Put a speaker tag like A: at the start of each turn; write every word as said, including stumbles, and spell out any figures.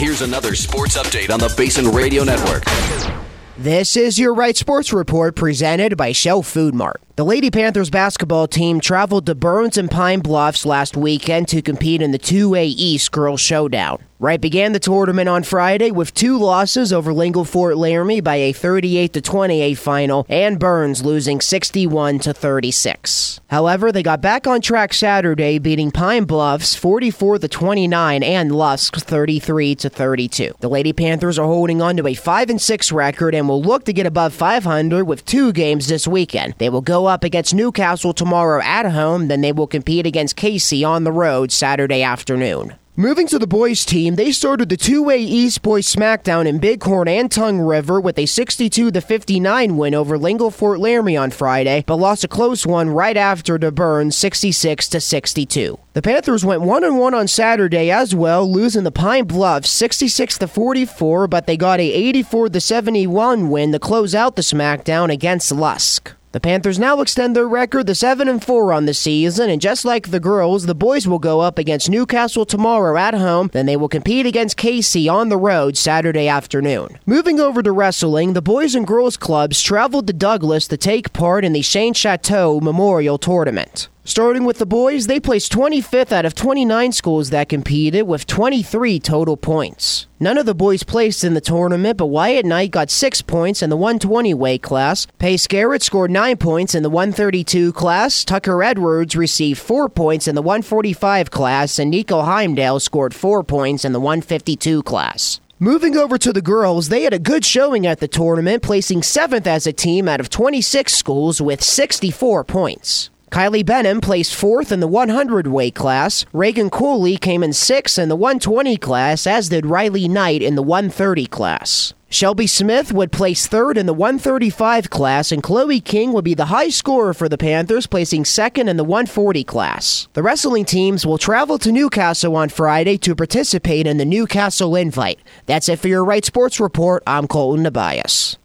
A: Here's another sports update on the Basin Radio Network.
B: This is your Right Sports Report presented by Shell Food Mart. The Lady Panthers basketball team traveled to Burns and Pine Bluffs last weekend to compete in the two A East Girls Showdown. Wright began the tournament on Friday with two losses over Lingle Fort Laramie by a thirty-eight to twenty-eight final and Burns losing sixty-one to thirty-six. However, they got back on track Saturday, beating Pine Bluffs forty-four to twenty-nine and Lusk thirty-three to thirty-two. The Lady Panthers are holding on to a five and six record and will look to get above five hundred with two games this weekend. They will go up against Newcastle tomorrow at home, then they will compete against Casey on the road Saturday afternoon. Moving to the boys team, they started the two A East Boys Smackdown in Bighorn and Tongue River with a sixty-two to fifty-nine win over Lingle Fort Laramie on Friday, but lost a close one right after to Burns sixty-six to sixty-two. The Panthers went one and one on Saturday as well, losing the Pine Bluffs sixty-six to forty-four, but they got a eighty-four to seventy-one win to close out the Smackdown against Lusk. The Panthers now extend their record to seven and four on the season, and just like the girls, the boys will go up against Newcastle tomorrow at home, then they will compete against Casey on the road Saturday afternoon. Moving over to wrestling, the boys and girls clubs traveled to Douglas to take part in the Shane Chateau Memorial Tournament. Starting with the boys, they placed twenty-fifth out of twenty-nine schools that competed with twenty-three total points. None of the boys placed in the tournament, but Wyatt Knight got six points in the one twenty weight class. Pace Garrett scored nine points in the one thirty-two class. Tucker Edwards received four points in the one forty-five class, and Nico Heimdall scored four points in the one fifty-two class. Moving over to the girls, they had a good showing at the tournament, placing seventh as a team out of twenty-six schools with sixty-four points. Kylie Benham placed fourth in the one hundred weight class. Reagan Cooley came in sixth in the one twenty class, as did Riley Knight in the one thirty class. Shelby Smith would place third in the one thirty-five class, and Chloe King would be the high scorer for the Panthers, placing second in the one forty class. The wrestling teams will travel to Newcastle on Friday to participate in the Newcastle Invite. That's it for your Right Sports Report. I'm Colton Tobias.